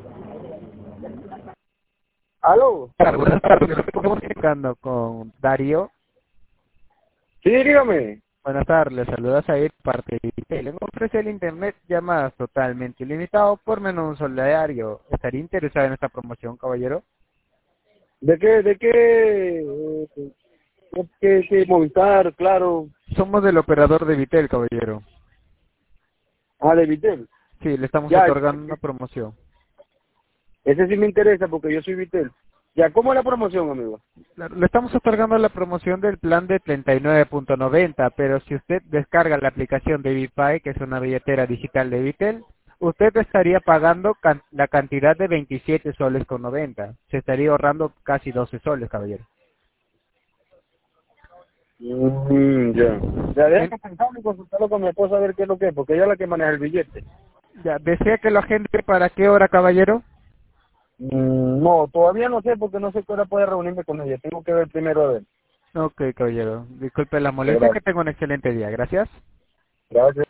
¿Aló? Buenas tardes, estamos comunicando con Darío. Sí, dígame. Buenas tardes, le saluda Said, parte de Vitel. Le ofrece el internet llamadas totalmente ilimitado por menos un solidario. ¿Estaría interesado en esta promoción, caballero? ¿De qué Movistar, claro? Somos del operador de Vitel, caballero. Ah, de Vitel. Sí, le estamos Ya, otorgando una promoción. ese sí me interesa porque yo soy Vitel. Ya, ¿cómo es la promoción, amigo? Claro, le estamos otorgando la promoción del plan de 39.90, pero si usted descarga la aplicación de Vipay, que es una billetera digital de Vitel, usted estaría pagando la cantidad de 27 soles con 90. Se estaría ahorrando casi 12 soles, caballero. Ya. Ya, En- déjame pensarlo y consultarlo con mi esposa a ver qué es lo que es, porque ella es la que maneja el billete. ya, ¿desea que lo agende para qué hora, caballero? No, todavía no sé porque no sé qué hora puede reunirme con ella. Tengo que ver primero a ver. Ok, caballero. Disculpe la molestia, que Gracias. tenga un excelente día. Gracias. Gracias.